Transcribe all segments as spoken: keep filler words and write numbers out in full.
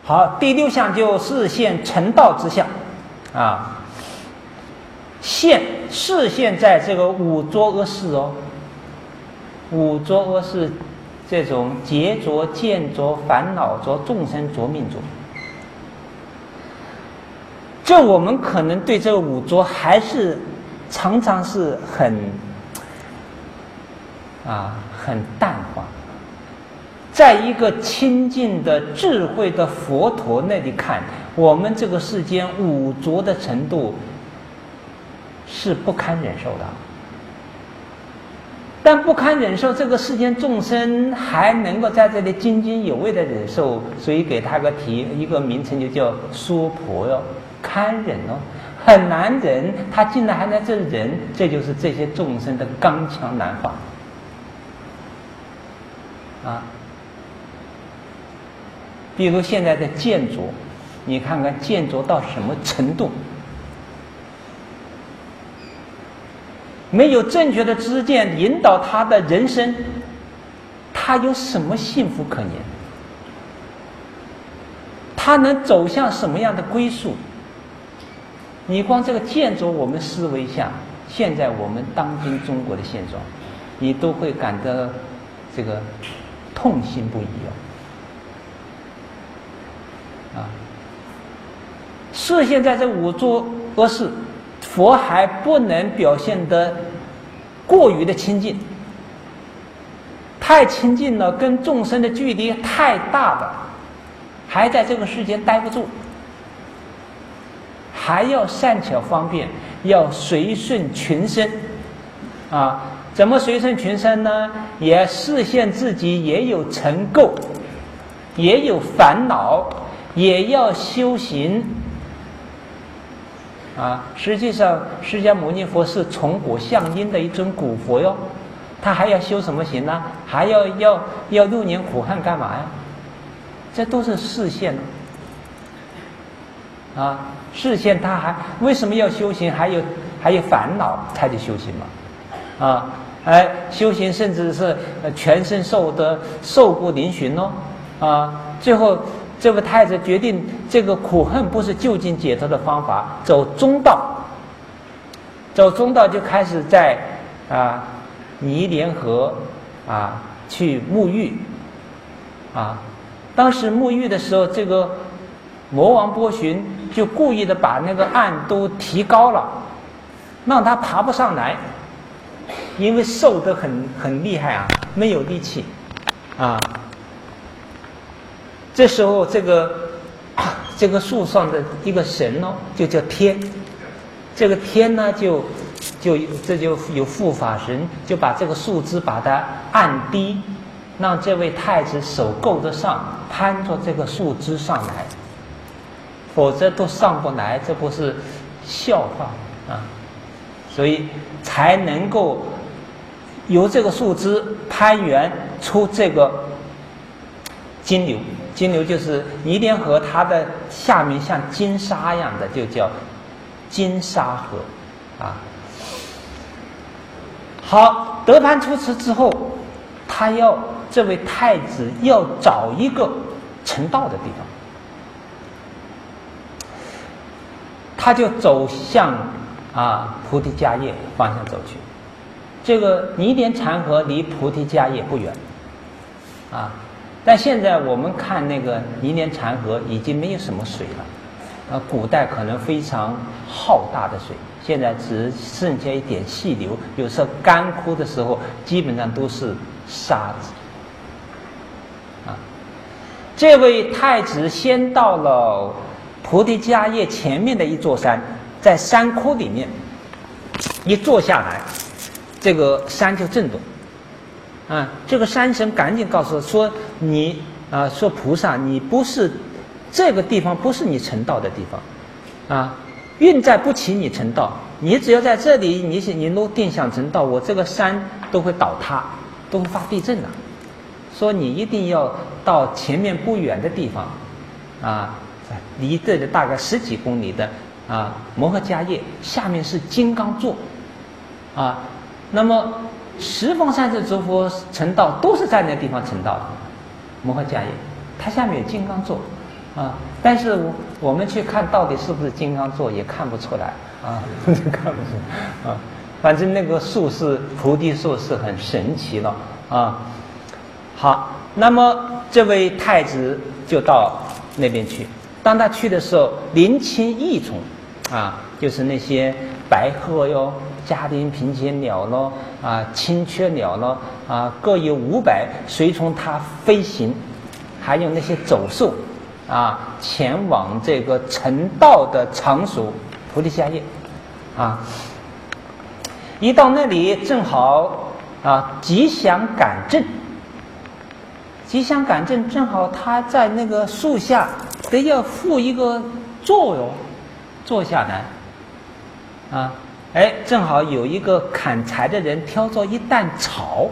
好，第六项就是现成道之相啊。现是现在这个五浊恶世哦，五浊恶世这种劫浊、见浊、烦恼浊、众生浊、命浊。这我们可能对这个五浊还是常常是很啊很淡化，在一个清净的智慧的佛陀那里看，我们这个世间五浊的程度是不堪忍受的。但不堪忍受，这个世间众生还能够在这里津津有味的忍受，所以给他个题一个名称就叫娑婆哟，堪忍哦，很难忍，他竟然还在这忍，这就是这些众生的刚强难化啊。比如现在的见浊，你看看见浊到什么程度？没有正确的知见引导他的人生，他有什么幸福可言？他能走向什么样的归宿？你光这个见浊，我们思维一下，现在我们当今中国的现状，你都会感到这个痛心不已哦。啊，是现在这五浊恶世，佛还不能表现得过于的亲近，太亲近了，跟众生的距离太大了，还在这个世间待不住，还要善巧方便，要随顺群生啊。怎么随顺群生呢？也示现自己也有尘垢，也有烦恼，也要修行啊。实际上释迦牟尼佛是从果相因的一尊古佛哟，他还要修什么行呢？还要要要六年苦汉干嘛呀？这都是示现啊，示现他还为什么要修行？还有还有烦恼才得修行嘛啊。哎，修行甚至是全身受的受过嶙峋哦啊。最后这位太子决定，这个苦恨不是就近解脱的方法，走中道。走中道就开始在啊尼连河啊去沐浴啊。当时沐浴的时候，这个魔王波旬就故意的把那个岸都提高了，让他爬不上来，因为受得很很厉害啊，没有力气啊。这时候这个这个树上的一个神哦，就叫天。这个天呢，就就这就有护法神，就把这个树枝把它按低，让这位太子手够得上，攀着这个树枝上来，否则都上不来，这不是笑话啊！所以才能够由这个树枝攀援出这个金流。金流就是尼连河，它的下面像金沙一样的，就叫金沙河啊。好，得攀出池之后，他要这位太子要找一个成道的地方，他就走向啊菩提迦叶方向走去。这个尼连禅河离菩提迦叶不远啊。但现在我们看那个尼连禅河已经没有什么水了，呃，古代可能非常浩大的水，现在只剩下一点细流，有时候干枯的时候，基本上都是沙子。啊，这位太子先到了菩提迦叶前面的一座山，在山窟里面一坐下来，这个山就震动。啊，这个山神赶紧告诉说你啊，说菩萨，你不是这个地方，不是你成道的地方，啊，运在不起你成道，你只要在这里，你你都定想成道，我这个山都会倒塌，都会发地震的。说你一定要到前面不远的地方，啊，离这里大概十几公里的啊摩诃迦叶，下面是金刚座，啊，那么。十方三世诸佛成道都是在那地方成道的，摩诃迦叶，它下面有金刚座， 啊，但是我我们去看到底是不是金刚座也看不出来啊，看不出来啊。反正那个树是菩提树是很神奇了啊。好，那么这位太子就到那边去。当他去的时候，林禽异虫啊，就是那些白鹤哟、家庭平节鸟咯、啊青雀鸟咯啊，各有五百，随从他飞行，还有那些走兽啊，前往这个成道的场所菩提迦叶啊。一到那里，正好啊，吉祥感正。吉祥感正正好他在那个树下得要负一个坐哟，坐下来啊，哎，正好有一个砍柴的人挑着一担草，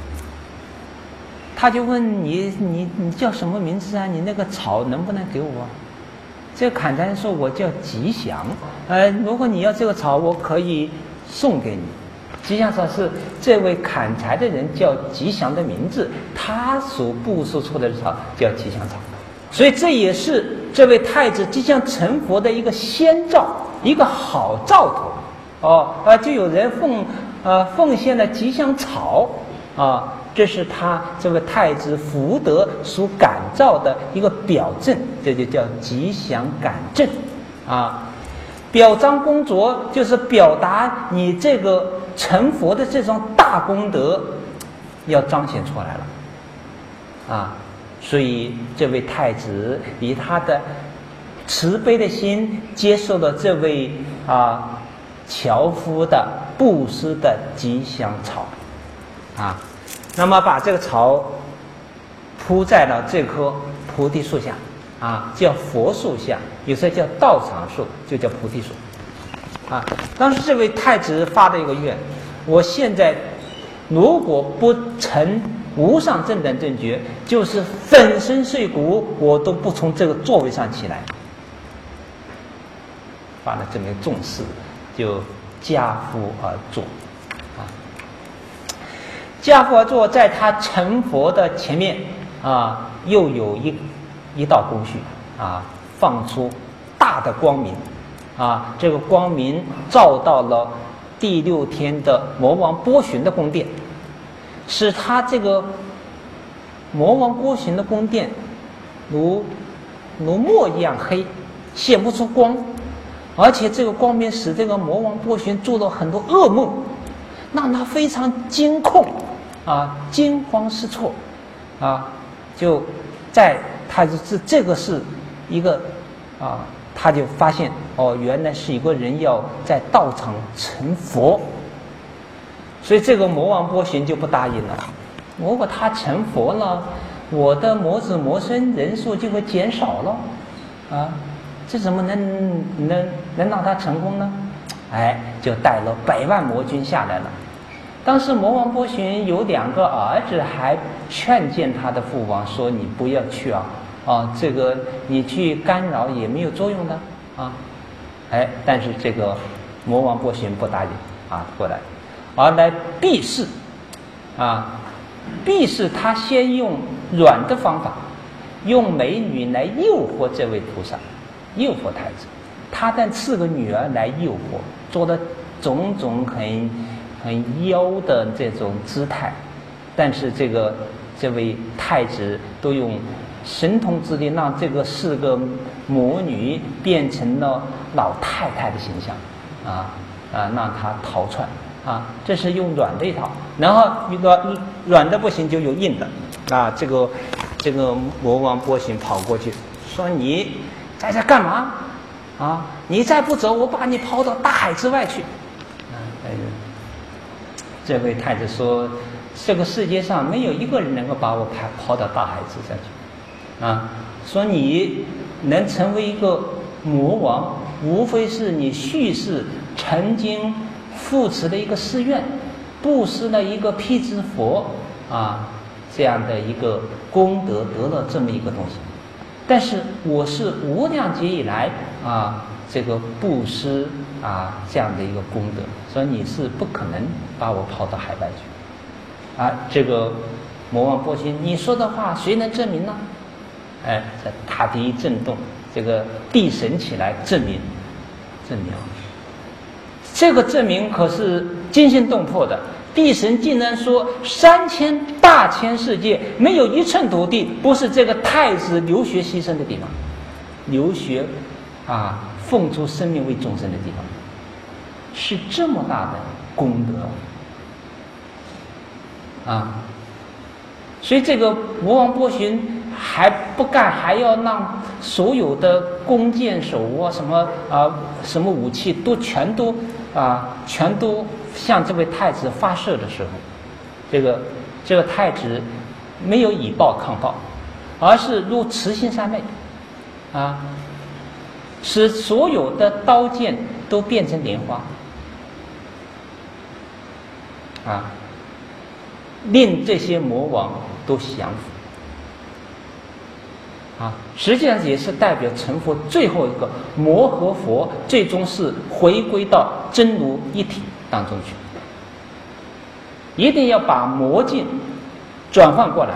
他就问你你你叫什么名字啊？你那个草能不能给我？这个砍柴人说我叫吉祥，呃，如果你要这个草，我可以送给你。吉祥草是这位砍柴的人叫吉祥的名字，他所布施出来的草叫吉祥草，所以这也是这位太子即将成佛的一个先兆，一个好兆头。哦，啊，就有人奉呃奉献了吉祥草啊，这是他这位太子福德所感召的一个表证，这就叫吉祥感正啊。表彰功卓就是表达你这个成佛的这种大功德要彰显出来了啊，所以这位太子以他的慈悲的心接受了这位啊樵夫的布施的吉祥草啊，那么把这个草铺在了这棵菩提树下啊，叫佛树下，有时候叫道场树，就叫菩提树啊。当时这位太子发了一个愿，我现在如果不成无上正等正觉，就是粉身碎骨我都不从这个座位上起来。发了这么一个重誓，就家父而坐啊。家父而坐，在他成佛的前面啊，又有一一道宫序啊，放出大的光明啊，这个光明照到了第六天的魔王波旬的宫殿，使他这个魔王波旬的宫殿如如墨一样黑，显不出光，而且这个光明使这个魔王波旬做了很多噩梦，让他非常惊恐啊，惊慌失措啊，就在他这这个是一个啊，他就发现哦，原来是一个人要在道场成佛，所以这个魔王波旬就不答应了。如果他成佛了，我的魔子魔孙人数就会减少了啊，这怎么能能能让他成功呢？哎，就带了百万魔军下来了。当时魔王波旬有两个儿子，还劝谏他的父王说：“你不要去啊，啊，这个你去干扰也没有作用的啊。”哎，但是这个魔王波旬不答应啊，过来，而来避世啊，避世他先用软的方法，用美女来诱惑这位菩萨，诱惑太子。他但赐个女儿来诱惑，做的种种很很妖的这种姿态，但是这个这位太子都用神通之力，让这个是个魔女变成了老太太的形象啊啊，让她逃窜啊，这是用软的一套，然后软软的不行就有硬的啊。这个这个魔王波旬跑过去说：“你在这干嘛啊？你再不走，我把你抛到大海之外去。”啊，哎这位太子说：“这个世界上没有一个人能够把我抛抛到大海之下去，啊，说你能成为一个魔王，无非是你蓄势曾经扶持的一个誓愿，布施了一个辟支佛啊，这样的一个功德得了这么一个东西。但是我是无量劫以来啊。”这个布施啊，这样的一个功德，所以你是不可能把我抛到海外去啊！这个魔王波旬，你说的话谁能证明呢？ 哎，这大地一震动，这个地神起来证明，证明，这个证明可是惊心动魄的。地神竟然说，三千大千世界没有一寸土地不是这个太子流血牺牲的地方，流血啊，奉出生命为众生的地方，是这么大的功德啊！所以这个魔王波旬还不干，还要让所有的弓箭手啊，什么啊，什么武器都全都啊，全都向这位太子发射的时候，这个这个太子没有以暴抗暴，而是如慈心三昧啊，使所有的刀剑都变成莲花啊，令这些魔王都降服啊，实际上也是代表成佛最后一个魔和佛最终是回归到真如一体当中去，一定要把魔境转换过来，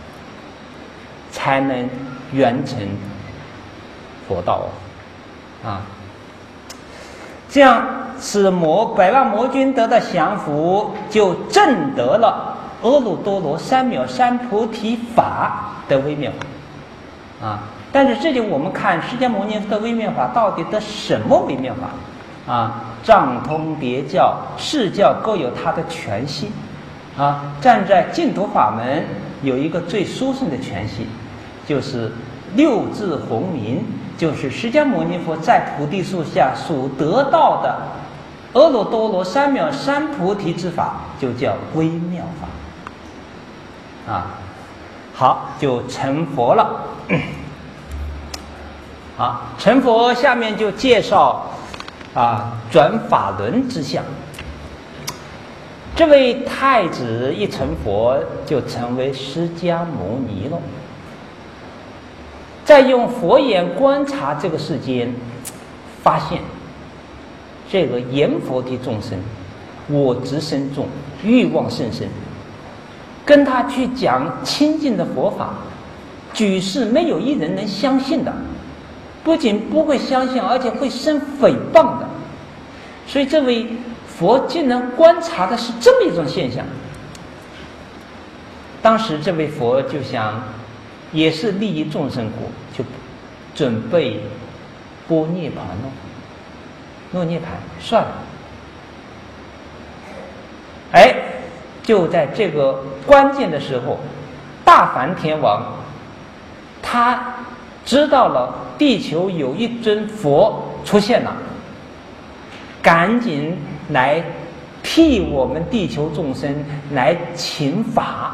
才能圆成佛道啊！这样使魔百万魔君得到降服，就证得了阿耨多罗三藐三菩提法的微妙法啊！但是这里我们看释迦牟尼佛的微妙法到底得什么微妙法啊？藏通别教、释教各有它的权系啊。站在净土法门有一个最殊胜的权系，就是六字洪名，就是释迦牟尼佛在菩提树下所得到的阿耨多罗三藐三菩提之法，就叫微妙法啊。好，就成佛了。好，成佛下面就介绍啊转法轮之相。这位太子一成佛，就成为释迦牟尼了。再用佛眼观察这个世间，发现这个阎浮提众生我执深重，欲望甚深，跟他去讲亲近的佛法，举世没有一人能相信的，不仅不会相信，而且会生诽谤的。所以这位佛竟然观察的是这么一种现象。当时这位佛就想，也是利益众生果，就准备拨涅槃了，落涅槃算了。哎，就在这个关键的时候，大梵天王他知道了地球有一尊佛出现了，赶紧来替我们地球众生来请法。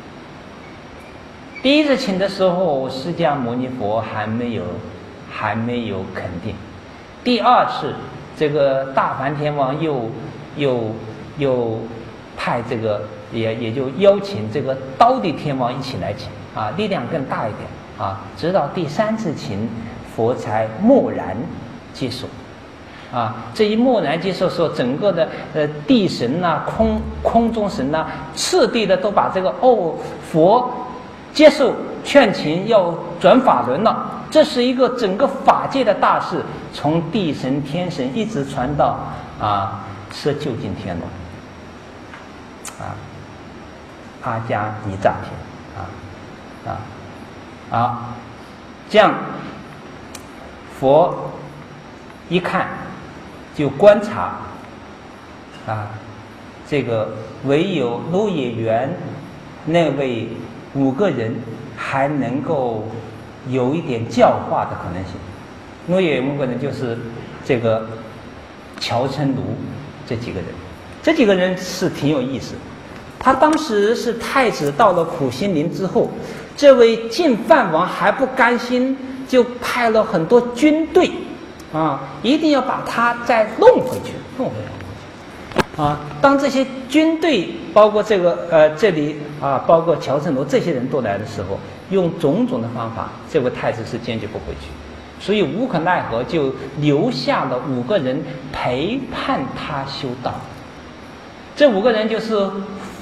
第一次请的时候，释迦牟尼佛还没有还没有肯定。第二次，这个大梵天王又又又派这个也也就邀请这个刀地天王一起来请啊，力量更大一点啊。直到第三次请，佛才默然接受。啊，这一默然接受说，整个的呃地神呐、啊、空空中神呐、啊，次第的都把这个哦佛接受劝请要转法轮了。这是一个整个法界的大事，从地神、天神一直传到啊是究竟天龙啊阿迦尼藏天啊啊啊，这样佛一看。就观察啊，这个唯有鹿野园那位五个人还能够有一点教化的可能性。鹿野园五个人就是这个乔琛卢这几个人，这几个人是挺有意思。他当时是太子到了苦心林之后，这位净饭王还不甘心，就派了很多军队。啊，一定要把他再弄回去，弄回来。啊，当这些军队，包括这个呃这里啊，包括乔琛卢这些人都来的时候，用种种的方法，这位太子是坚决不回去，所以无可奈何，就留下了五个人陪伴他修道。这五个人就是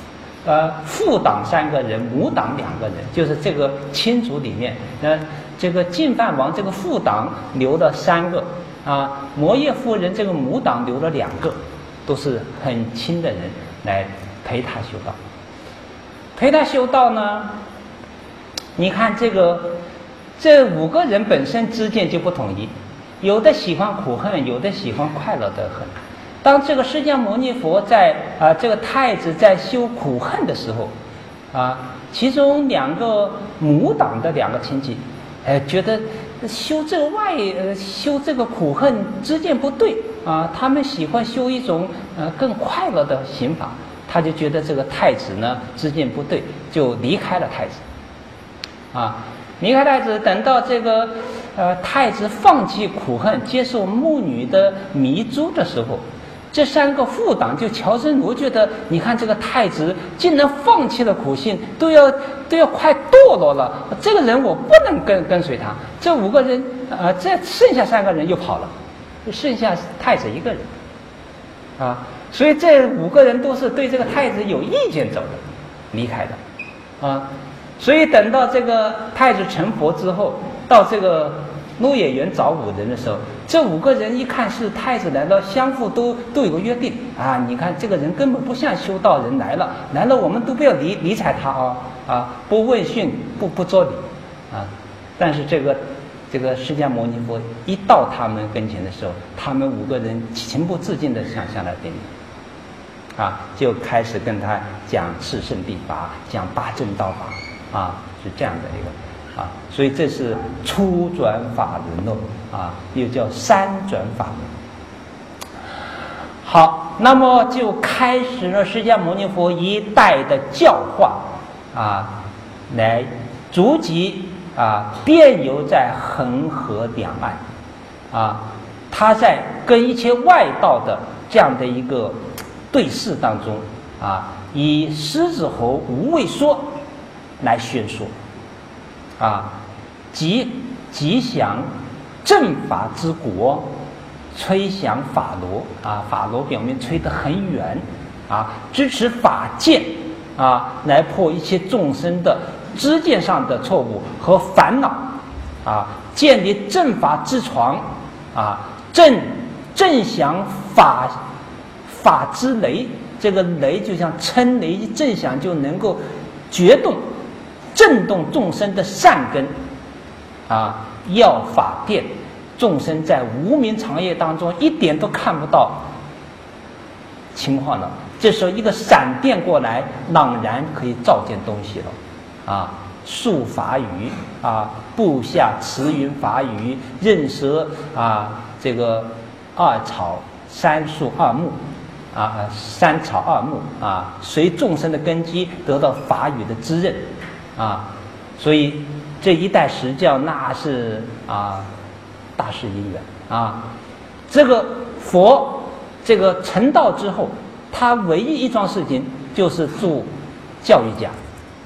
呃父党三个人，母党两个人，就是这个亲族里面，呃这个净饭王这个父党留了三个啊，摩耶夫人这个母党留了两个，都是很亲的人来陪他修道。陪他修道呢，你看这个这五个人本身之间就不统一，有的喜欢苦恨，有的喜欢快乐的恨。当这个释迦牟尼佛在啊、呃、这个太子在修苦恨的时候啊，其中两个母党的两个亲戚，哎，觉得修这个外呃修这个苦恨之间不对啊，他们喜欢修一种呃更快乐的刑法，他就觉得这个太子呢之间不对，就离开了太子。啊，离开太子，等到这个呃太子放弃苦恨，接受牧女的迷珠的时候，这三个副党就乔真如觉得，你看这个太子竟然放弃了苦性，都要都要快堕落了，这个人我不能跟跟随他。这五个人，呃，这剩下三个人又跑了，就剩下太子一个人，啊，所以这五个人都是对这个太子有意见走的，离开的，啊。所以等到这个太子成佛之后，到这个鹿野园找五人的时候，这五个人一看是太子来了，相互都都有个约定啊，你看这个人根本不像修道人，来了来了我们都不要理理睬他啊啊，不问讯，不不作礼啊。但是这个这个释迦牟尼佛一到他们跟前的时候，他们五个人情不自禁地想向来顶礼啊，就开始跟他讲四圣谛法，讲八正道法。啊，是这样的一个啊，所以这是初转法轮喽啊，又叫三转法轮。好，那么就开始了释迦牟尼佛一代的教化啊，来逐级啊遍游在恒河两岸啊，他在跟一切外道的这样的一个对视当中啊，以狮子吼无畏说来宣说啊，吉吉祥正法之国，吹响法螺啊，法螺表面吹得很远啊，支持法剑啊，来破一切众生的知见上的错误和烦恼啊，建立正法之床啊，正正响法法之雷，这个雷就像嗔雷一正响就能够决动震动众生的善根啊，要法电，众生在无明长夜当中一点都看不到情况了，这时候一个闪电过来，朗然可以照见东西了啊，树法语啊，部下慈云法语，任舌啊，这个二草三树二木啊，三草二木啊，随众生的根基得到法语的滋润啊，所以这一代实教那是啊大事因缘啊。这个佛这个成道之后，他唯一一桩事情就是做教育家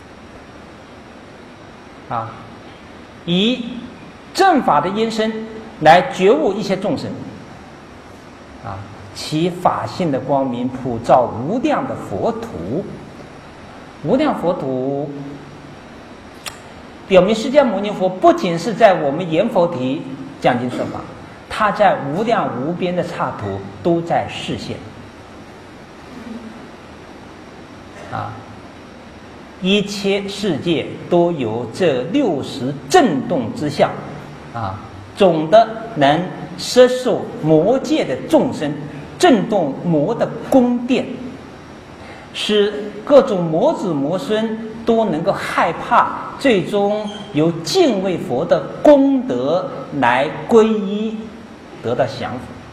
啊，以正法的因身来觉悟一切众生啊，其法性的光明普照无量的佛土。无量佛土表明释迦牟尼佛不仅是在我们阎浮提讲经说法，他在无量无边的刹土都在示现啊，一切世界都有这六十震动之相啊，总的能摄受魔界的众生，震动魔的宫殿，使各种魔子魔孙都能够害怕，最终由敬畏佛的功德来皈依，得到降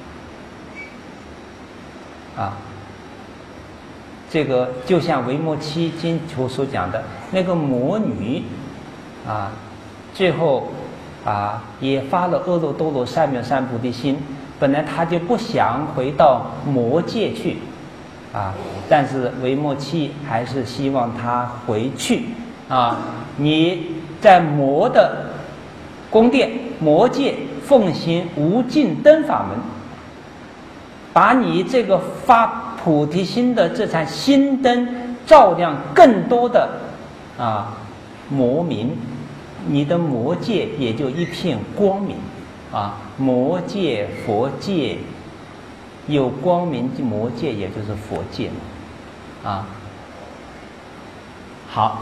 服啊。这个就像维摩耆经所讲的那个魔女啊，最后啊也发了阿耨多罗三藐三菩提心，本来他就不想回到魔界去啊，但是维摩耆还是希望他回去啊。你在魔的宫殿魔界奉行无尽灯法门，把你这个发菩提心的这盏心灯照亮更多的啊魔民，你的魔界也就一片光明啊。魔界、佛界有光明，魔界也就是佛界啊。好，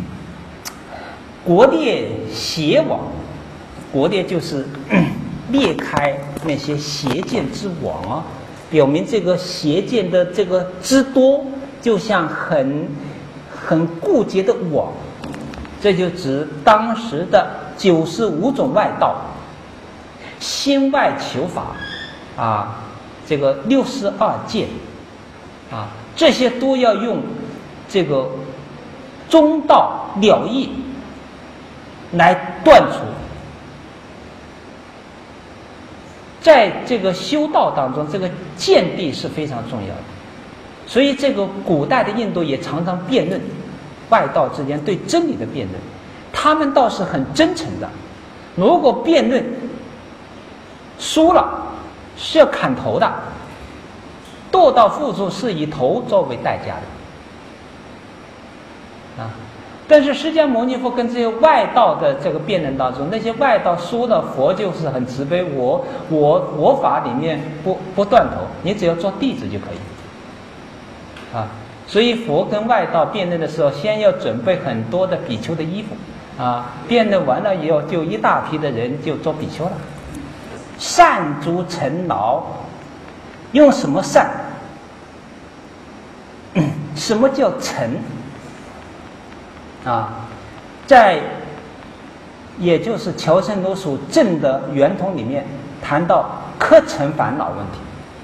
国列邪网，国列就是裂开那些邪见之网啊，表明这个邪见的这个之多，就像很很固结的网。这就指当时的九十五种外道，心外求法啊，这个六十二见啊，这些都要用这个中道了义来断除。在这个修道当中，这个见地是非常重要的，所以这个古代的印度也常常辩论，外道之间对真理的辩论，他们倒是很真诚的。如果辩论输了，是要砍头的，堕道付出是以头作为代价的啊。但是释迦牟尼佛跟这些外道的这个辩论当中，那些外道输了，佛就是很慈悲，我我我法里面不不断头，你只要做弟子就可以啊。所以佛跟外道辩论的时候，先要准备很多的比丘的衣服啊，辩论完了以后，就一大批的人就做比丘了。善足成劳，用什么善？什么叫成？啊，在也就是乔圣罗属正的圆通里面谈到客尘烦恼问题。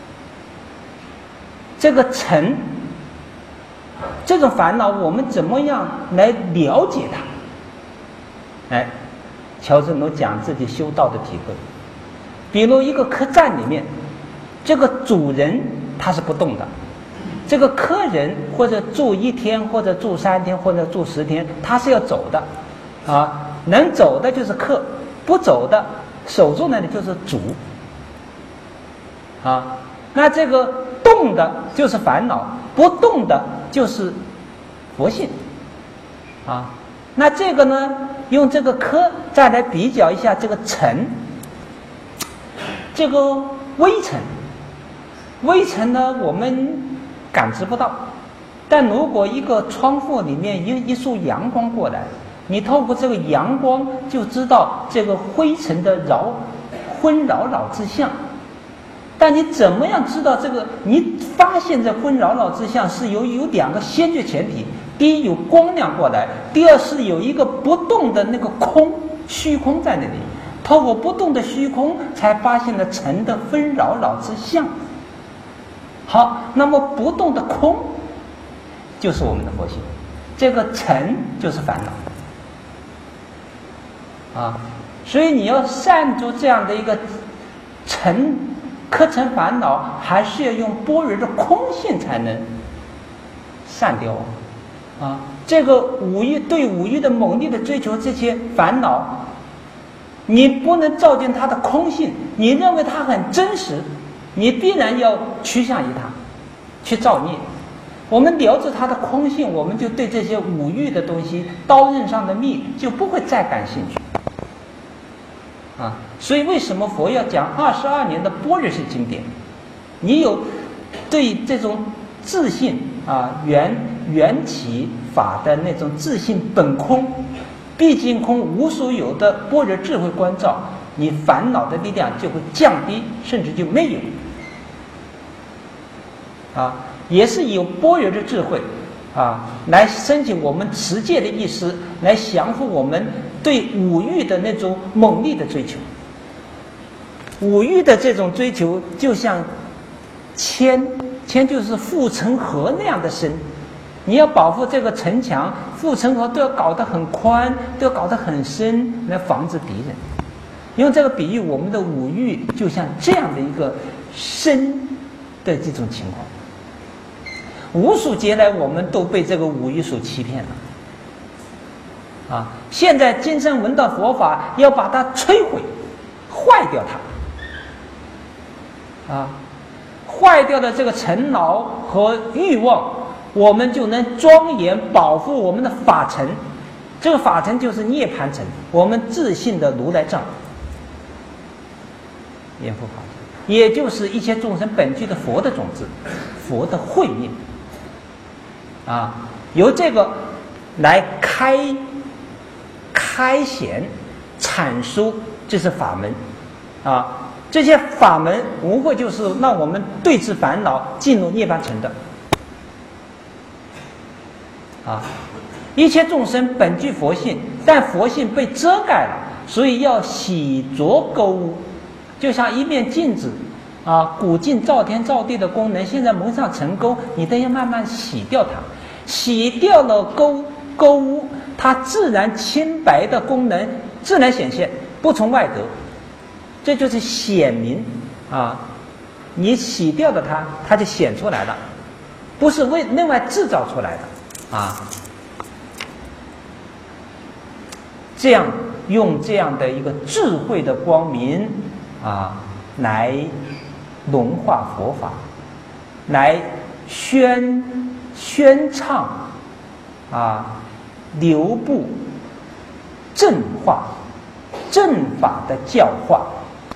这个尘，这种烦恼，我们怎么样来了解它？哎，乔圣罗讲自己修道的体会。比如一个客栈里面，这个主人他是不动的。这个客人或者住一天，或者住三天，或者住十天，他是要走的，啊，能走的就是客，不走的守住那里就是主，啊，那这个动的就是烦恼，不动的就是佛性，啊，那这个呢，用这个客再来比较一下这个尘，这个微尘，微尘呢，我们感知不到，但如果一个窗户里面一一束阳光过来，你透过这个阳光就知道这个灰尘的扰昏扰扰之相。但你怎么样知道这个？你发现这昏扰扰之相是有有两个先决前提：第一有光亮过来，第二是有一个不动的那个空虚空在那里。透过不动的虚空，才发现了尘的纷扰扰之相。好，那么不动的空就是我们的佛性，这个尘就是烦恼啊，所以你要善住这样的一个尘客尘烦恼，还是要用般若的空性才能散掉啊。这个五欲对五欲的猛烈的追求，这些烦恼，你不能照见它的空性，你认为它很真实，你必然要趋向于它，去造孽。我们了解它的空性，我们就对这些五欲的东西、刀刃上的蜜就不会再感兴趣啊。所以为什么佛要讲二十二年的般若式经典？你有对这种自信啊、缘缘起法的那种自信本空、毕竟空无所有的般若智慧观照，你烦恼的力量就会降低，甚至就没有。啊，也是有般若的智慧啊，来升起我们持戒的意识，来降服我们对五欲的那种猛烈的追求。五欲的这种追求，就像铅，铅就是护城河那样的深。你要保护这个城墙，护城河都要搞得很宽，都要搞得很深，来防止敌人。用这个比喻，我们的五欲就像这样的一个深的这种情况。无数劫来，我们都被这个五欲所欺骗了。啊，现在今生闻到佛法，要把它摧毁、坏掉它。啊，坏掉的这个尘劳和欲望， 我们就能庄严保护我们的法尘。这个法尘就是涅槃尘，我们自信的如来藏，严复法尘，也就是一切众生本具的佛的种子，佛的慧命啊，由这个来开开显阐述，这是法门啊。这些法门无非就是让我们对治烦恼，进入涅槃尘的啊。一切众生本具佛性，但佛性被遮盖了，所以要洗濯垢污，就像一面镜子啊，古镜照天照地的功能，现在蒙上尘垢，你都要慢慢洗掉它，洗掉了垢垢污，它自然清白的功能自然显现，不从外得，这就是显明啊。你洗掉的它，它就显出来了，不是为另外制造出来的啊。这样用这样的一个智慧的光明啊，来融化佛法，来宣宣唱啊，流布正化正法的教化。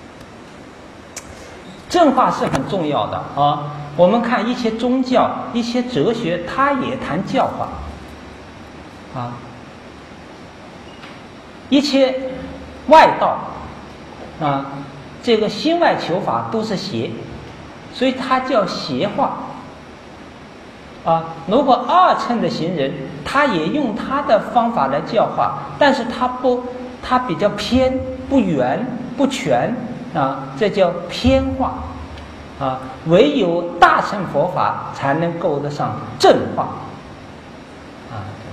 正化是很重要的啊。我们看一些宗教、一些哲学，它也谈教化啊。一切外道啊，这个心外求法都是邪，所以它叫邪化啊。如果二乘的行人，他也用他的方法来教化，但是他不，他比较偏，不圆，不全啊，这叫偏化啊。唯有大乘佛法才能够得上正化啊。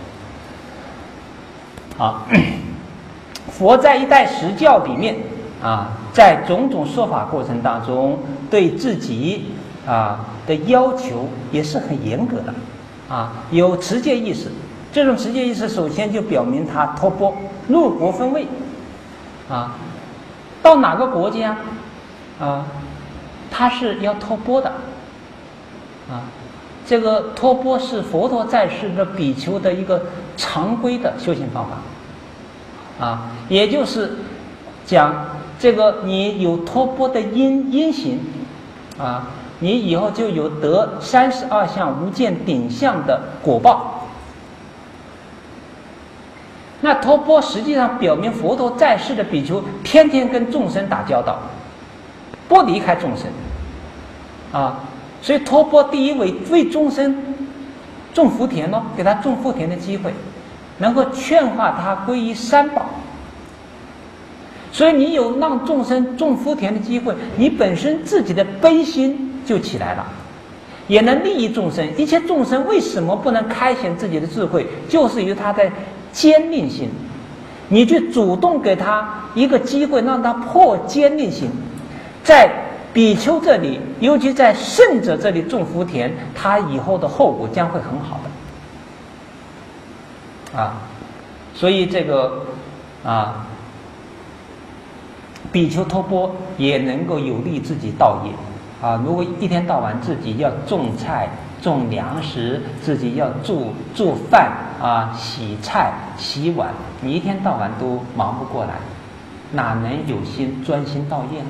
好。佛在一代十教里面啊，在种种说法过程当中，对自己啊的要求也是很严格的啊，有持戒意识。这种持戒意识首先就表明他托钵入国分位啊，到哪个国家啊，他是要托钵的啊。这个托钵是佛陀在世的比丘的一个常规的修行方法。啊，也就是讲这个你有托钵的因因行啊，你以后就有得三十二相无间顶相的果报。那托钵实际上表明佛陀在世的比丘天天跟众生打交道，不离开众生啊，所以托钵第一为为众生种福田咯，给他种福田的机会，能够劝化他归于三宝。所以你有让众生种福田的机会，你本身自己的悲心就起来了，也能利益众生。一切众生为什么不能开显自己的智慧，就是由他的坚定心。你去主动给他一个机会，让他破坚定心，在比丘这里，尤其在圣者这里种福田，他以后的后果将会很好的啊。所以这个啊，比丘托钵也能够有利自己道业啊。如果一天到晚自己要种菜、种粮食，自己要做做饭啊、洗菜、洗碗，你一天到晚都忙不过来，哪能有心专心道业呢？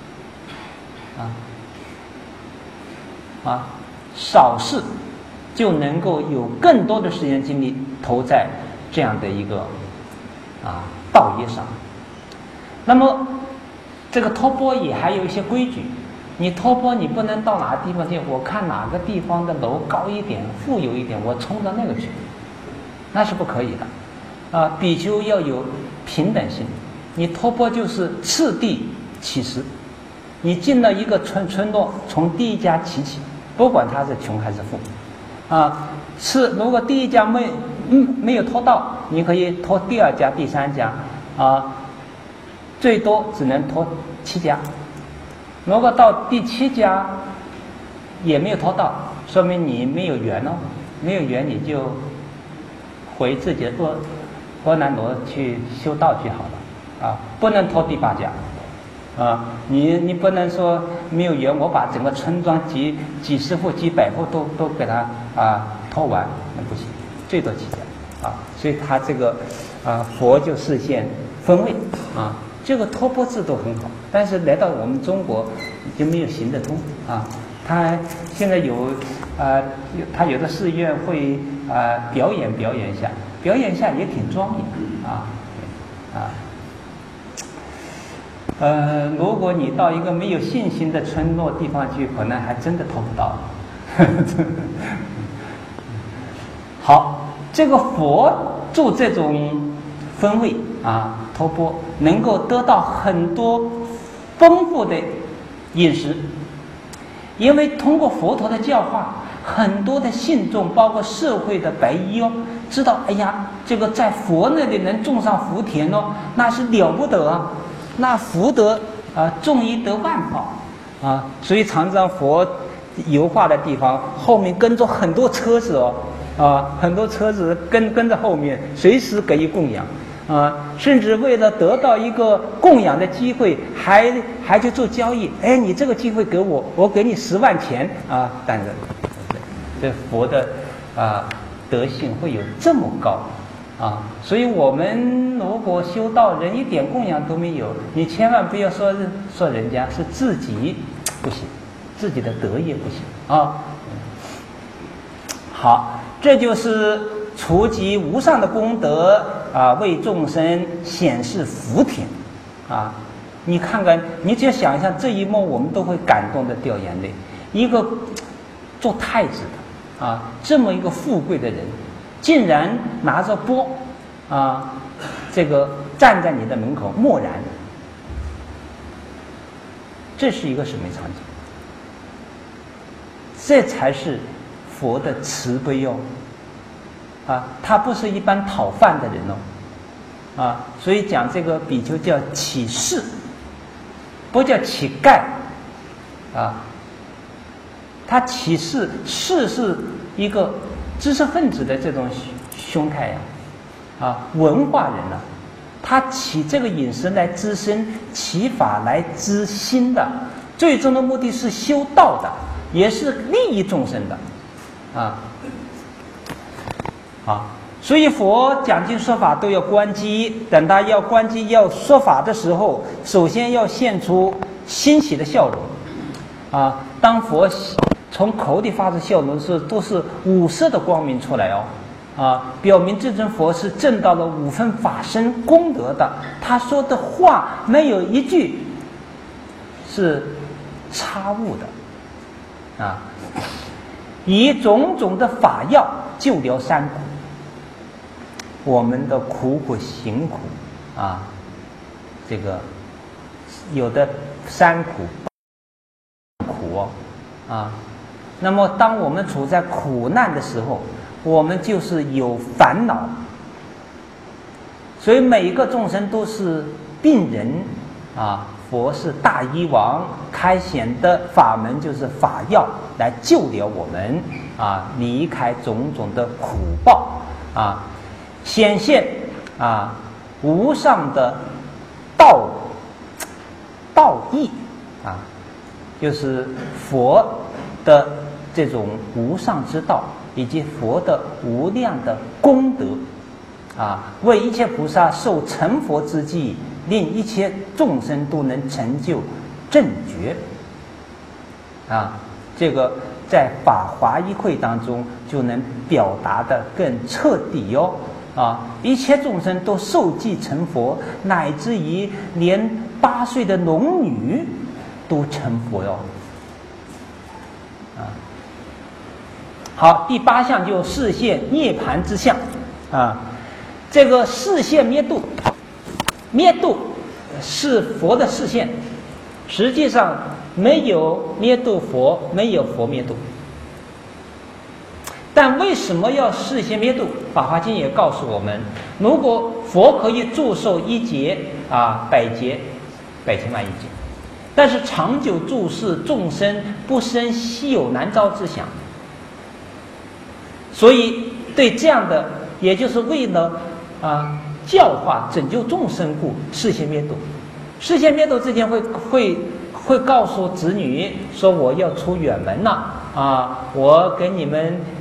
啊啊，少事就能够有更多的时间精力投在这样的一个啊道业上。那么这个托钵也还有一些规矩，你托钵你不能到哪个地方去，我看哪个地方的楼高一点、富有一点，我冲到那个去，那是不可以的啊。比丘要有平等心，你托钵就是次第起食。你进了一个村村落，从第一家起起，不管他是穷还是富，啊，是如果第一家没嗯没有托到，你可以托第二家、第三家，啊，最多只能托七家。如果到第七家也没有托到，说明你没有缘哦，没有缘你就回自己的多多南罗去修道去好了，啊，不能托第八家。啊，你你不能说没有缘，我把整个村庄几几十户、几百户都都给他啊拖完那不行，最多七家啊，所以他这个啊佛就视线分位啊，这个托钵制度很好，但是来到我们中国就没有行得通啊。他现在有啊，他有的寺院会啊表演表演一下，表演一下也挺庄严啊啊。呃，如果你到一个没有信心的村落地方去，可能还真的托不到。好，这个佛做这种分位啊托钵，能够得到很多丰富的饮食，因为通过佛陀的教化，很多的信众，包括社会的白衣哦，知道，哎呀，这个在佛那里能种上福田哦，那是了不得啊。那福德啊，种一得万报啊，所以常常佛油画的地方后面跟着很多车子哦，啊，很多车子跟跟着后面，随时给予供养啊，甚至为了得到一个供养的机会，还还去做交易。哎，你这个机会给我，我给你十万钱啊！当然，这佛的啊德性会有这么高。啊，所以我们如果修道人一点供养都没有，你千万不要说说人家，是自己不行，自己的德业不行啊。好，这就是除集无上的功德啊，为众生显示福田啊。你看看，你只要想一下这一幕，我们都会感动的掉眼泪。一个做太子的啊，这么一个富贵的人，竟然拿着钵啊，这个站在你的门口默然，这是一个什么场景？这才是佛的慈悲哦，啊，他不是一般讨饭的人哦，啊，所以讲这个比丘叫乞士，不叫乞丐，啊，他乞士，士是一个知识分子的这种胸态呀，啊，文化人啊，他起这个饮食来知身，起法来知心的，最终的目的是修道的，也是利益众生的，啊，好，所以佛讲经说法都要观机，等他要观机要说法的时候，首先要现出欣喜的笑容，啊，当佛从口里发出笑容是都是五色的光明出来哦，啊，表明这尊佛是证到了五分法身功德的。他说的话没有一句是差误的，啊，以种种的法药救疗三苦，我们的苦苦行苦啊，这个有的三苦苦哦，啊。那么当我们处在苦难的时候，我们就是有烦恼，所以每一个众生都是病人啊。佛是大医王，开显的法门就是法药来救疗我们啊，离开种种的苦报啊，显现啊无上的道道义啊，就是佛的这种无上之道，以及佛的无量的功德啊，为一切菩萨受成佛之际，令一切众生都能成就正觉啊，这个在法华一会当中就能表达的更彻底哟啊，一切众生都受记成佛，乃至于连八岁的龙女都成佛哟啊。好，第八项就示现涅盘之相啊，这个示现灭度，灭度是佛的示现，实际上没有灭度佛，没有佛灭度。但为什么要示现灭度？法华经也告诉我们，如果佛可以祝寿一劫啊，百劫，百千万亿劫，但是长久注视众生不生稀有难招之想，所以对这样的，也就是为了啊教化拯救众生故，示现灭度。示现灭度之前会会会告诉子女说，我要出远门了啊，我给你们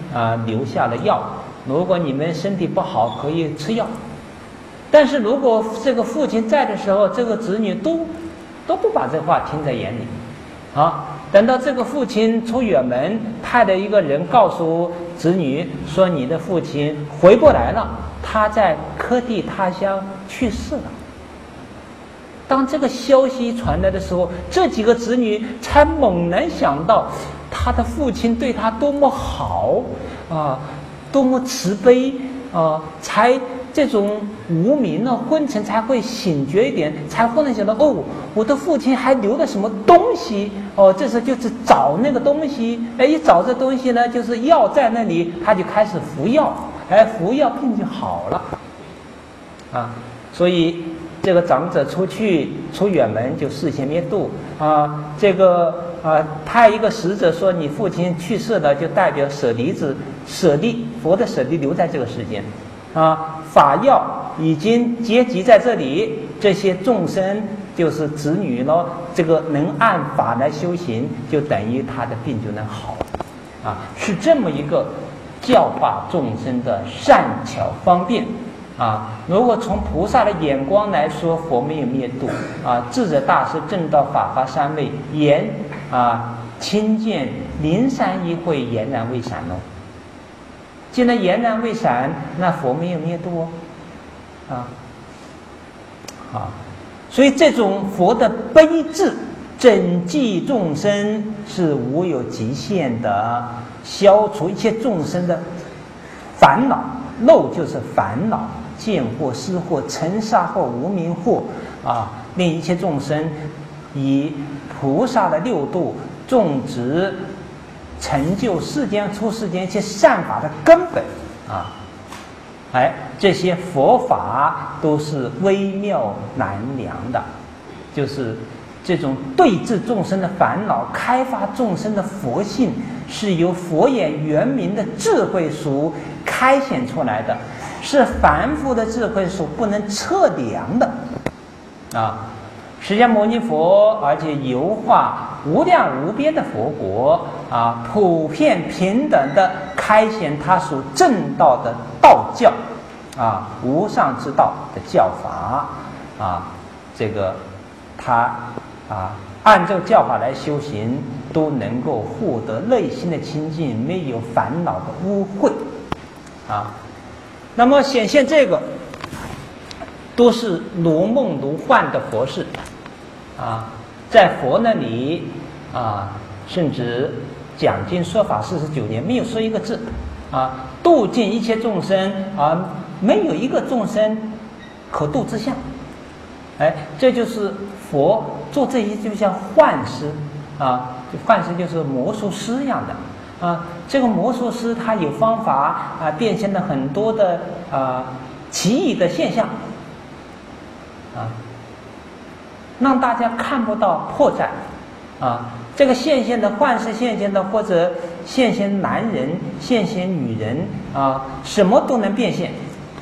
啊、呃、留下了药，如果你们身体不好可以吃药。但是如果这个父亲在的时候，这个子女都都不把这话听在眼里啊。等到这个父亲出远门，派的一个人告诉子女说你的父亲回不来了，他在科地他乡去世了。当这个消息传来的时候，这几个子女才猛然想到他的父亲对他多么好啊，多么慈悲啊，才这种无名的昏沉才会醒觉一点，才忽然想到哦，我的父亲还留了什么东西哦，这时候就是找那个东西，哎，一找这东西呢，就是药在那里，他就开始服药，哎，服药病就好了啊，所以。这个长者出去出远门就事先灭度啊，这个啊派一个使者说你父亲去世了，就代表舍利子舍利佛的舍利留在这个世间啊，法药已经结集在这里，这些众生就是子女咯，这个能按法来修行，就等于他的病就能好啊，是这么一个教化众生的善巧方便。啊，如果从菩萨的眼光来说，佛没有灭度啊。智者大师正道法华三昧言啊，亲见灵山一会俨然未闪哦。既然俨然未闪，那佛没有灭度哦。啊，啊，所以这种佛的悲智拯济众生是无有极限的，消除一切众生的烦恼。漏就是烦恼。见惑、思惑、尘沙惑、无明惑啊，令一切众生以菩萨的六度种植成就世间出世间一切善法的根本啊！哎，这些佛法都是微妙难量的，就是这种对治众生的烦恼、开发众生的佛性，是由佛眼圆明的智慧所开显出来的。是凡夫的智慧所不能测量的啊！释迦牟尼佛，而且游化无量无边的佛国啊，普遍平等的开显他所正道的道教啊，无上之道的教法啊，这个他啊按照教法来修行，都能够获得内心的清净，没有烦恼的污秽啊。那么显现这个都是如梦如幻的佛事啊，在佛那里啊，甚至讲经说法四十九年，没有说一个字啊，度尽一切众生啊，没有一个众生可度之相。哎，这就是佛做这一就像幻师啊，幻师就是魔术师一样的。啊，这个魔术师他有方法啊，变现了很多的啊奇异的现象啊，让大家看不到破绽啊。这个现现的幻视现现的，或者现现男人、现现女人啊，什么都能变现。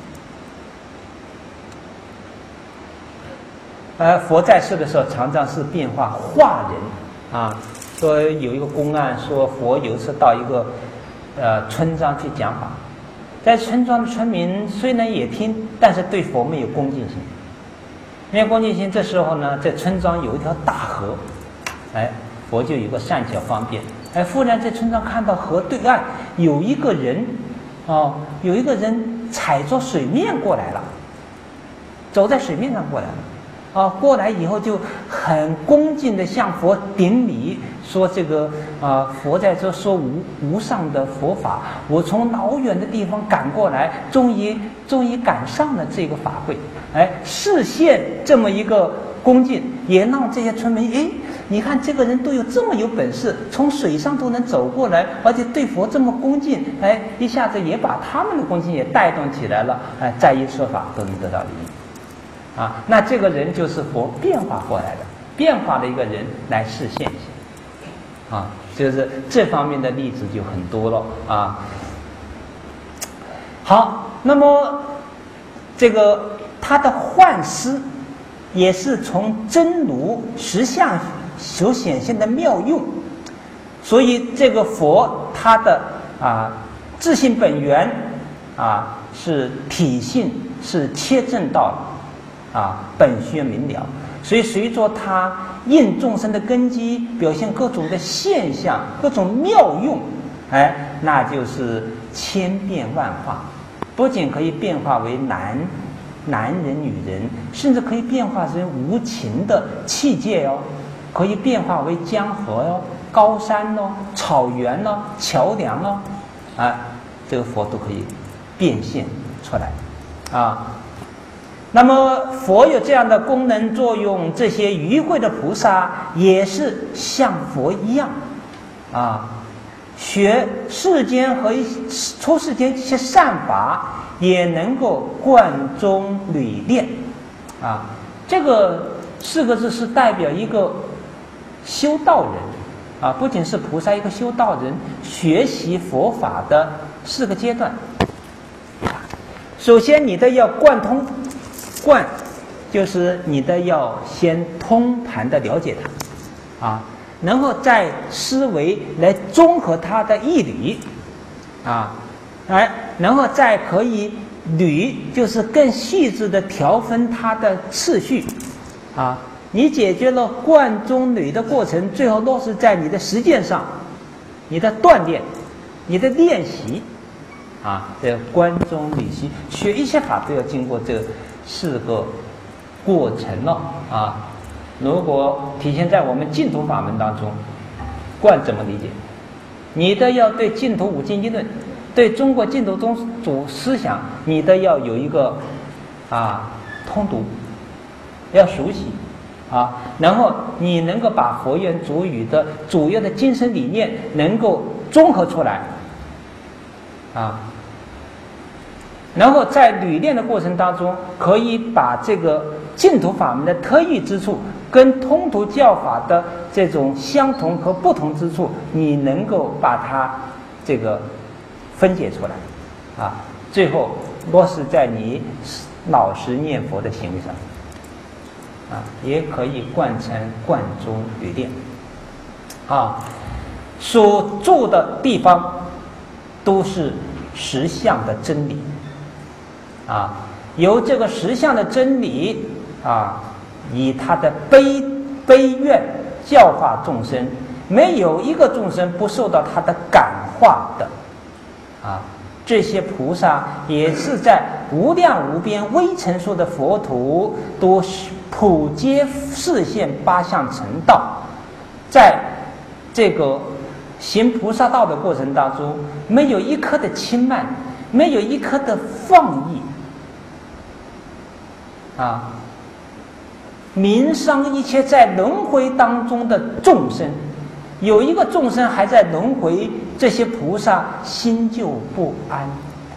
而佛在世的时候，常常是变化化人啊。说有一个公案说，佛有一次到一个呃村庄去讲法，在村庄的村民虽然也听，但是对佛没有恭敬心。没有恭敬心，这时候呢，在村庄有一条大河，哎，佛就有个善巧方便，哎，忽然在村庄看到河对岸有一个人，哦，有一个人踩着水面过来了，走在水面上过来了。啊，过来以后就很恭敬地向佛顶礼，说这个啊，佛在这说无无上的佛法，我从老远的地方赶过来，终于终于赶上了这个法会，哎，示现这么一个恭敬，也让这些村民，哎，你看这个人都有这么有本事，从水上都能走过来，而且对佛这么恭敬，哎，一下子也把他们的恭敬也带动起来了，哎，再一说法都能得到利益。啊，那这个人就是佛变化过来的，变化的一个人来示现性，啊，就是这方面的例子就很多了啊。好，那么这个他的幻师也是从真如实相所显现的妙用，所以这个佛他的啊自性本源啊，是体性是切正道啊，本宣明了。所以随着他应众生的根基，表现各种的现象，各种妙用，哎，那就是千变万化，不仅可以变化为男男人、女人，甚至可以变化成无情的器界哦，可以变化为江河哟、高山哦、草原哦、桥梁哦，啊，这个佛都可以变现出来啊。那么佛有这样的功能作用，这些愚慧的菩萨也是像佛一样啊，学世间和出世间这些善法，也能够贯中履练啊。这个四个字是代表一个修道人啊，不仅是菩萨，一个修道人学习佛法的四个阶段。首先你的要贯通，贯就是你的要先通盘的了解它啊，然后再思维来综合它的义理啊，哎，然后再可以捋，就是更细致的调分它的次序啊。你解决了贯中捋的过程，最后落实在你的实践上，你的锻炼，你的练习啊，这个贯中捋习，学一些法都要经过这四个过程了啊。如果体现在我们净土法门当中，贯怎么理解？你的要对净土五经一论，对中国净土宗主思想，你的要有一个啊通读，要熟悉啊，然后你能够把佛言主语的主要的精神理念能够综合出来啊，然后在履练的过程当中，可以把这个净土法门的特异之处跟通途教法的这种相同和不同之处，你能够把它这个分解出来啊，最后落实在你老实念佛的行为上啊，也可以贯成贯中履练啊。所住的地方都是实相的真理啊，由这个实相的真理啊，以他的悲悲愿教化众生，没有一个众生不受到他的感化的啊。这些菩萨也是在无量无边微尘数的佛土，都普皆示现八相成道，在这个行菩萨道的过程当中，没有一颗的轻慢，没有一颗的放逸啊，民伤一切在轮回当中的众生，有一个众生还在轮回，这些菩萨心就不安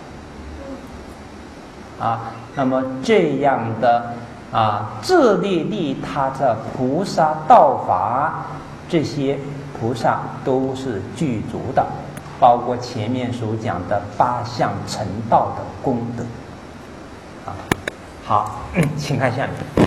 啊。那么这样的啊自利利他的菩萨道法，这些菩萨都是具足的，包括前面所讲的八相成道的功德啊。好，请看下面。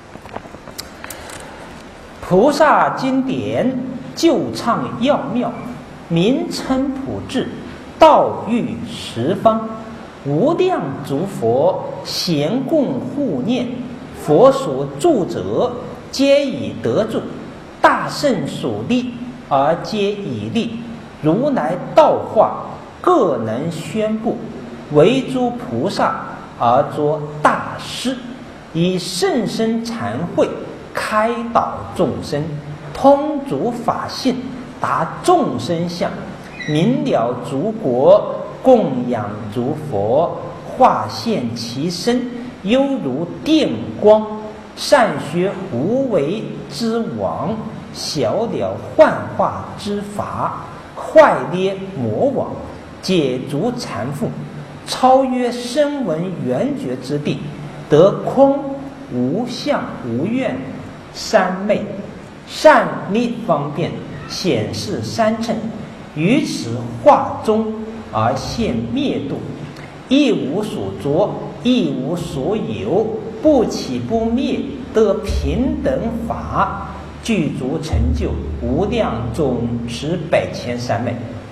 菩萨经典旧唱要妙，名称普至，道育十方，无量诸佛咸共护念，佛所著者皆以得助，大圣所立而皆以立，如来道化各能宣布，为诸菩萨而作大师，以甚深禅慧开导众生，通足法性，达众生相，明了诸国，供养诸佛，化现其身，犹如电光，善学无为之王，晓了幻化之法，坏捏魔网，解除缠缚，超越声闻缘觉之地，得空无相无愿三昧，善力方便，显示三乘，于此化中而现灭度，一无所着，一无所有，不起不灭，得平等法，具足成就无量总持百千三昧。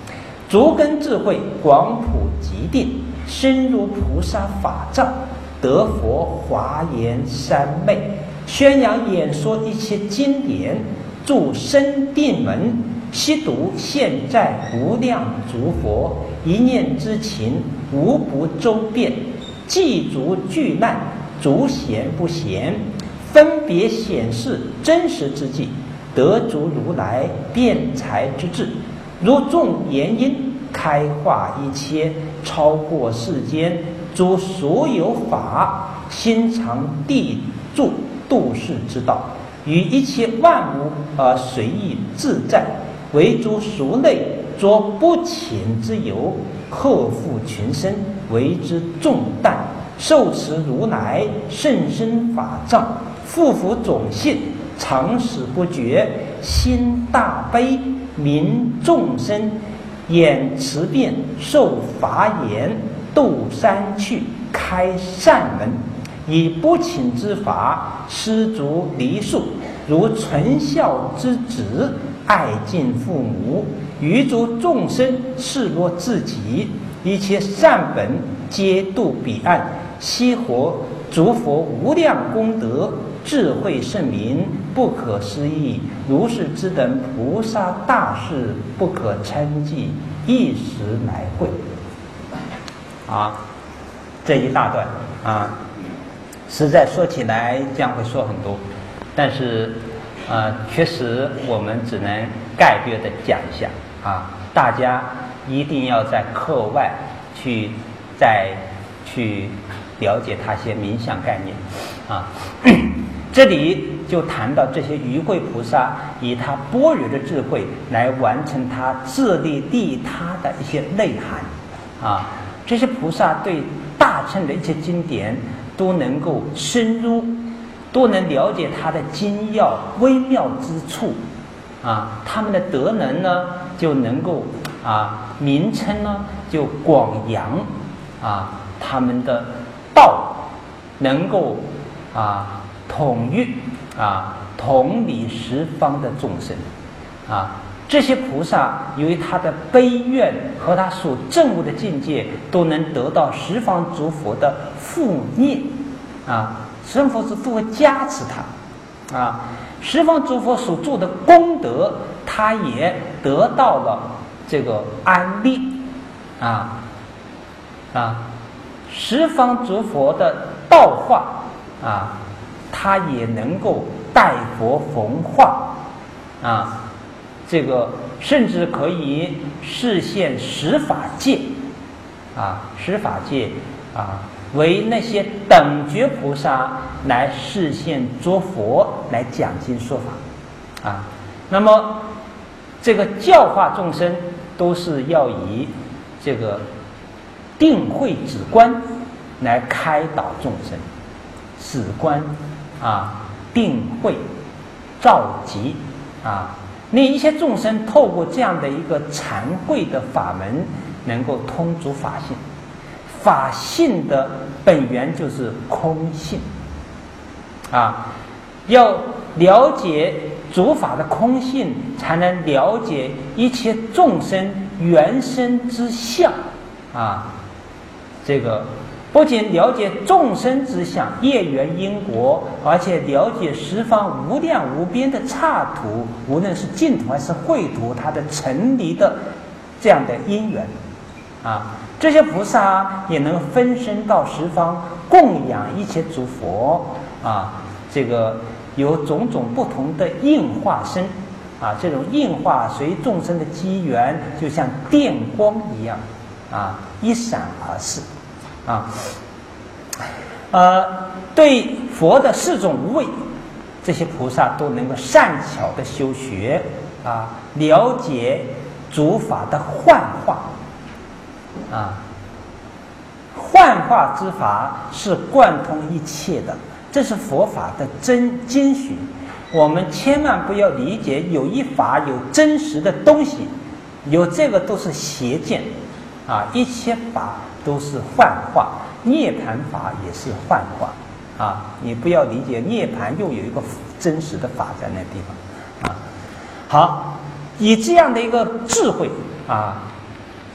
足根智慧广普极定，深入菩萨法藏，得佛华严三昧，宣扬演说一切经典，助生定门，悉读现在无量诸佛，一念之情无不周遍，记足具难，足闲不闲，分别显示真实之际，得足如来辩才之智，如众言音，开化一切，超过世间诸所有法，心常地住度世之道，与一切万物而随意自在，为诸俗类作不浅之由，克服群生，为之重担，受持如来甚深法藏，复服种性，常使不绝，心大悲，悯众生，演慈辩，受法言，度三趣，开善门，以不请之法，施足离宿，如纯孝之子，爱敬父母，于诸众生视若自己，一切善本皆度彼岸，悉活诸佛无量功德，智慧圣明，不可思议，如是之等菩萨大事，不可称计，一时乃会。啊，这一大段啊，实在说起来将会说很多，但是呃，确实我们只能概略的讲一下啊，大家一定要在课外去再去了解它些冥想概念啊。这里就谈到这些于慧菩萨以他般若的智慧来完成他自利利他的一些内涵啊，这些菩萨对大乘的一些经典都能够深入，都能了解它的精要微妙之处啊，他们的德能呢就能够啊，名称呢就广扬啊，他们的道能够啊统御啊统理十方的众生啊，这些菩萨由于他的悲愿和他所证悟的境界，都能得到十方诸佛的护念啊，十方诸佛会加持他啊，十方诸佛所做的功德，他也得到了这个安利啊啊，十方诸佛的道化啊，他也能够代佛弘化啊，这个甚至可以示现十法界啊，十法界啊，为那些等觉菩萨来示现作佛，来讲经说法啊。那么这个教化众生都是要以这个定慧止观来开导众生，止观啊，定慧召集啊，那一些众生透过这样的一个禅慧的法门，能够通足法性。法性的本源就是空性啊，要了解诸法的空性，才能了解一切众生原生之相啊。这个不仅了解众生之相业缘因果，而且了解十方无量无边的刹土，无论是净土还是秽土，它的成离的这样的因缘啊，这些菩萨也能分身到十方供养一切诸佛啊，这个有种种不同的应化身啊，这种应化随众生的机缘，就像电光一样啊，一闪而逝啊。呃，对佛的四种无畏，这些菩萨都能够善巧的修学啊，了解诸法的幻化啊，幻化之法是贯通一切的，这是佛法的真精髓。我们千万不要理解有一法有真实的东西，有这个都是邪见啊，一切法都是幻化，涅槃法也是幻化啊，你不要理解涅槃又有一个真实的法在那地方啊。好，以这样的一个智慧啊，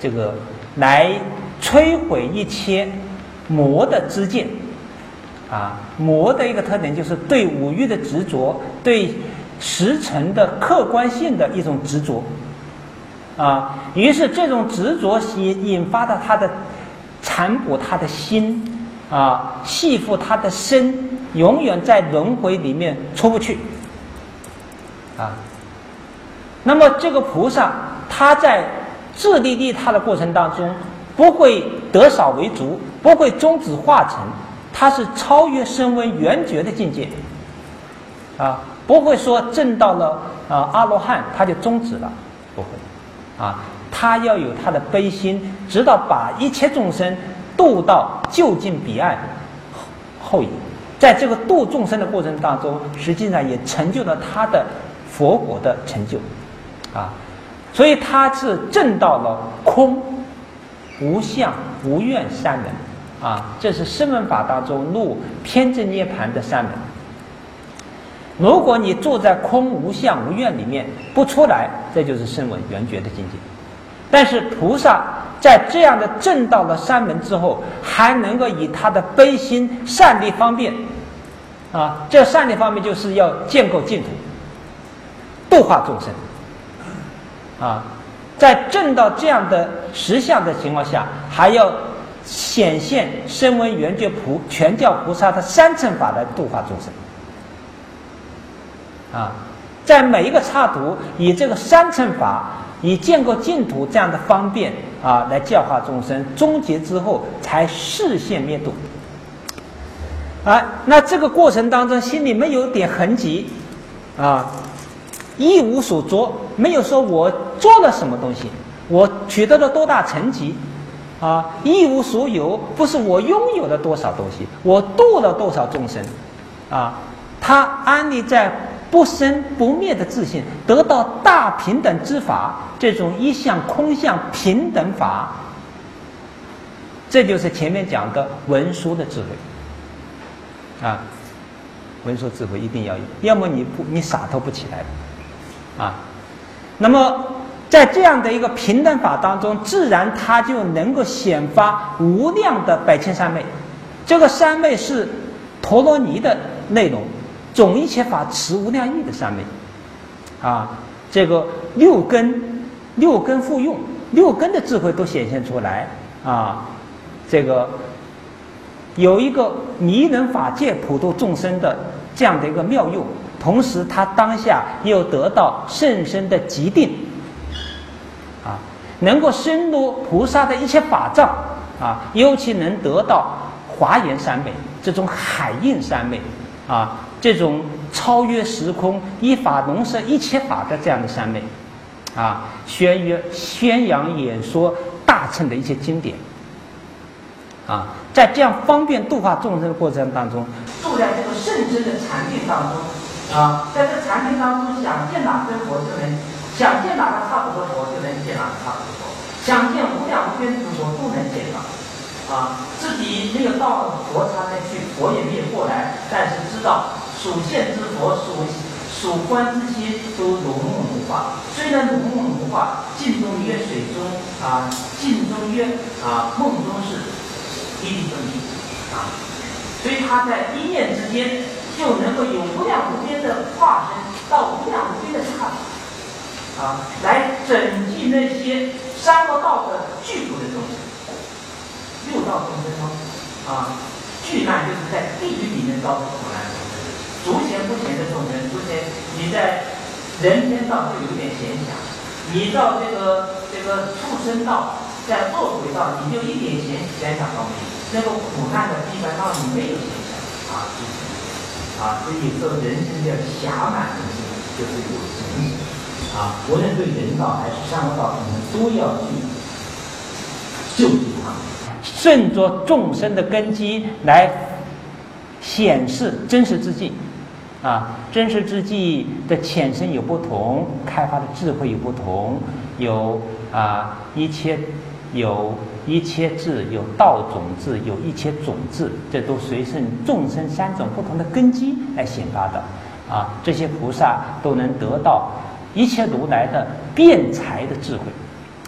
这个来摧毁一切魔的知见。啊，魔的一个特点就是对五欲的执着，对实诚的客观性的一种执着。啊，于是这种执着引引发的他的缠补他的心，啊，系缚他的身，永远在轮回里面出不去。啊，那么这个菩萨他在自利利他的过程当中，不会得少为足，不会终止化成，他是超越声闻缘觉的境界。啊，不会说证到了啊阿罗汉他就终止了，不会。啊，他要有他的悲心，直到把一切众生渡到就近彼岸后也。在这个度众生的过程当中，实际上也成就了他的佛果的成就。啊，所以他是证到了空、无相、无愿三门。啊，这是声闻法当中入偏正涅盘的三门。如果你住在空无相无愿里面不出来，这就是声闻缘觉的境界。但是菩萨在这样的证到了三门之后，还能够以他的悲心善力方便啊，这善力方面就是要建构净土，度化众生啊。在证到这样的实相的情况下，还要显现声闻缘觉菩全教菩萨的三乘法来度化众生。啊，在每一个刹土以这个三乘法，以建构净土这样的方便啊，来教化众生，终结之后才示现灭度。啊，那这个过程当中心里没有点痕迹，啊，一无所着，没有说我做了什么东西，我取得了多大成绩，啊，一无所有，不是我拥有了多少东西，我度了多少众生，啊，他安立在不生不灭的自信，得到大平等之法，这种一相空相平等法，这就是前面讲的文殊的智慧啊。文殊智慧一定要有，要么你不你洒脱不起来啊。那么在这样的一个平等法当中，自然它就能够显发无量的百千三昧。这个三昧是陀罗尼的内容，总一切法持无量义的三昧啊，这个六根六根复用，六根的智慧都显现出来啊。这个有一个迷人法界普度众生的这样的一个妙用，同时他当下又得到甚深的极定啊，能够深入菩萨的一切法藏啊，尤其能得到华严三昧这种海印三昧啊，这种超越时空依法笼摄一切法的这样的三昧啊，宣扬宣扬演说大乘的一些经典啊，在这样方便度化众生的过程当中，住在这个甚深的禅定当中啊，在这禅定当中，想见哪尊佛就能想见哪个差不多佛就能见哪个差不多佛，想见无量无边之佛都能见到啊，自己没有到佛刹那去，佛也没有过来，但是知道属现之佛属属观之心都如梦如化，虽然如梦如化，镜中曰水中啊，镜中曰啊，梦中是一粒分明啊，所以他在一念之间就能够有无量无边的化身到无量无边的刹土啊，来拯济那些三恶道的巨苦的众生。六道众生中啊，巨难就是在地狱里面遭受苦难的众生，逐贤不贤的众生，逐贤你在人天道就有点闲暇，你到这个这个畜生道，在恶鬼道你就一点闲闲暇都没有，那个苦难的地方让你没有闲暇啊，啊，所以有时候人生的暇满人生就是有神啊，无论对人道还是三恶道众生都要去救济他们。顺着众生的根基来显示真实之际啊，真实之际的浅深有不同，开发的智慧有不同，有啊一切有一切智，有道种智，有一切种智，这都随顺众生三种不同的根基来显发的啊，这些菩萨都能得到一切如来的辩才的智慧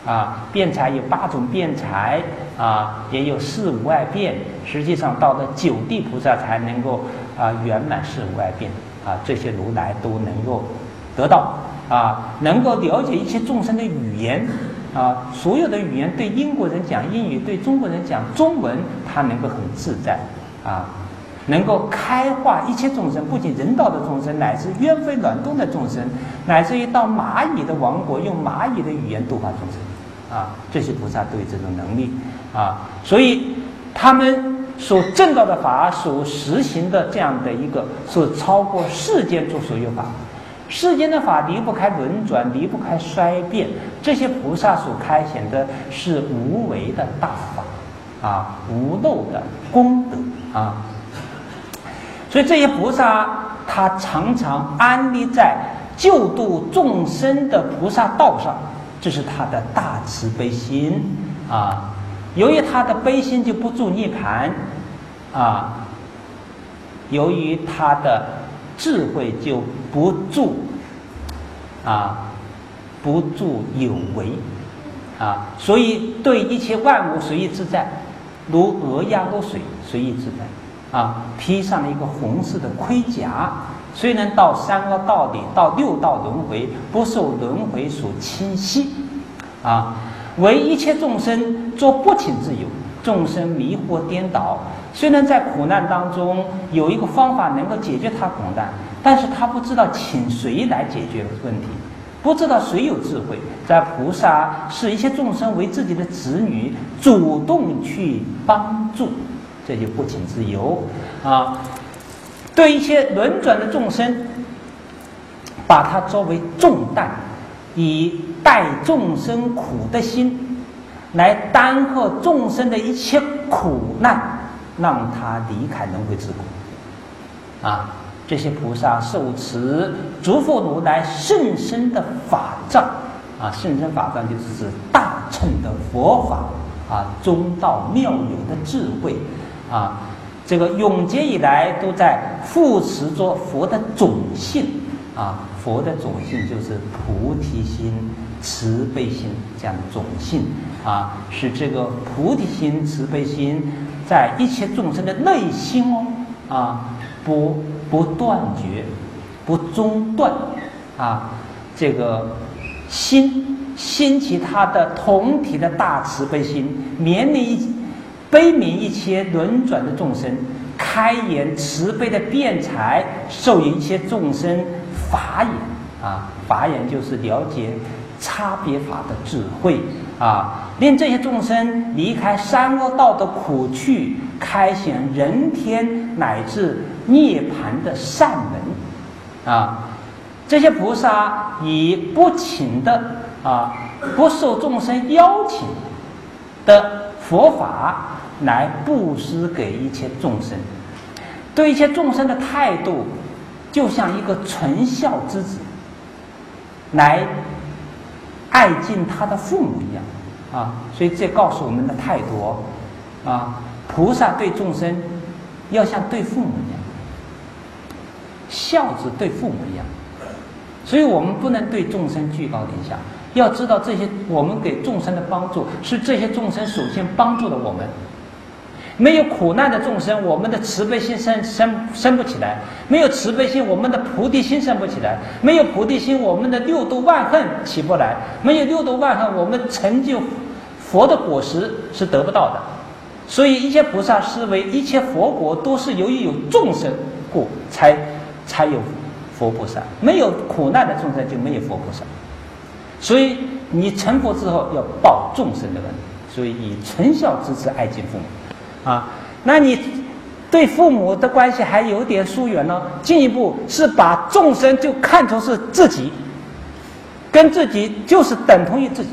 啊，辩才有八种辩才啊，也有四无碍辩。实际上到了九地菩萨才能够啊圆满四无碍辩啊，这些如来都能够得到啊，能够了解一切众生的语言啊，所有的语言对英国人讲英语，对中国人讲中文，他能够很自在啊。能够开化一切众生，不仅人道的众生，乃至冤非卵动的众生，乃至于到蚂蚁的王国，用蚂蚁的语言度化众生，啊，这些菩萨都有这种能力啊，所以他们所证到的法，所实行的这样的一个，是超过世间诸所有法。世间的法离不开轮转，离不开衰变，这些菩萨所开显的是无为的大法啊，无漏的功德啊。所以这些菩萨他常常安立在救度众生的菩萨道上，这是他的大慈悲心啊。由于他的悲心就不住涅槃啊，由于他的智慧就不住啊，不住有为啊，所以对一切万物随意自在，如鹅鸭落水，随意自在。啊，披上了一个红色的盔甲，虽然到三恶道里，到六道轮回，不受轮回所侵袭，啊，为一切众生做不请之友。众生迷惑颠倒，虽然在苦难当中有一个方法能够解决他苦难，但是他不知道请谁来解决问题，不知道谁有智慧。在菩萨视一切众生为自己的子女，主动去帮助。这就不请之由啊！对一切轮转的众生，把它作为重担，以代众生苦的心，来担荷众生的一切苦难，让他离开轮回之苦啊！这些菩萨受持诸佛如来甚深的法藏啊，甚深法藏就是指大乘的佛法啊，中道妙有的智慧。啊，这个永劫以来都在护持着佛的种性啊，佛的种性就是菩提心、慈悲心这样的种性啊，使这个菩提心、慈悲心在一切众生的内心哦啊，不不断绝，不中断啊，这个心兴起他的同体的大慈悲心，绵绵一。悲悯一切轮转的众生，开言慈悲的辩才，授予一切众生法眼啊，法眼就是了解差别法的智慧啊，令这些众生离开三恶道的苦趣，开显人天乃至涅槃的善门啊。这些菩萨以不请的啊，不受众生邀请的佛法来布施给一切众生，对一切众生的态度就像一个纯孝之子来爱敬他的父母一样啊，所以这告诉我们的态度哦啊，菩萨对众生要像对父母一样，孝子对父母一样，所以我们不能对众生居高临下，要知道这些我们给众生的帮助是这些众生首先帮助了我们。没有苦难的众生，我们的慈悲心生生生不起来；没有慈悲心，我们的菩提心生不起来；没有菩提心，我们的六度万恨起不来；没有六度万恨，我们成就佛的果实是得不到的。所以，一切菩萨思维，一切佛国都是由于有众生故才才有佛菩萨，没有苦难的众生就没有佛菩萨。所以，你成佛之后要报众生的恩，所以以纯孝之慈爱敬父母。啊，那你对父母的关系还有点疏远呢，进一步是把众生就看成是自己，跟自己就是等同于自己，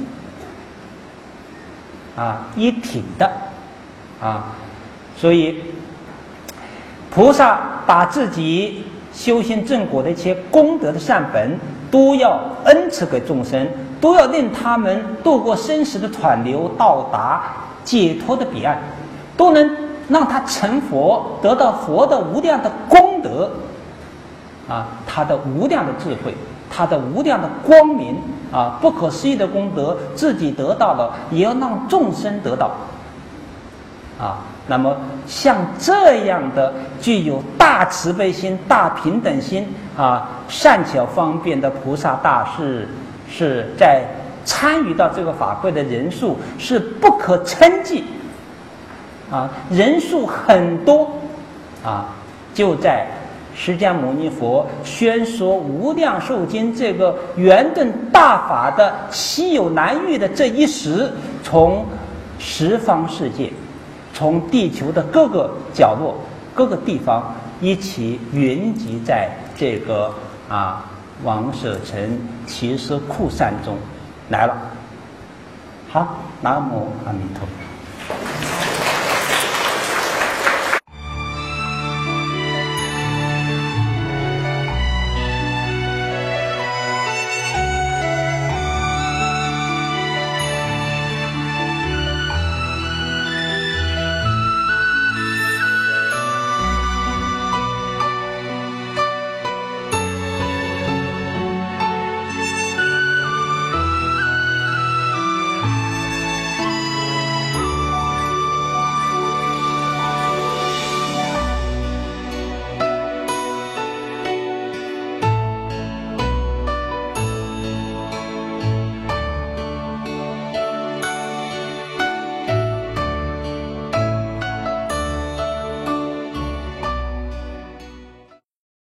啊，一体的，啊，所以菩萨把自己修行正果的一些功德的善本，都要恩赐给众生，都要令他们度过生死的湍流，到达解脱的彼岸。都能让他成佛，得到佛的无量的功德啊，他的无量的智慧他的无量的光明啊，不可思议的功德，自己得到了，也要让众生得到啊。那么像这样的具有大慈悲心、大平等心啊、善巧方便的菩萨大士，是在参与到这个法会的人数是不可称计啊，人数很多啊，就在释迦牟尼佛宣说《无量寿经》这个圆顿大法的稀有难遇的这一时，从十方世界，从地球的各个角落、各个地方一起云集在这个啊王舍城奇舍库山中来了。好，南无阿弥陀佛。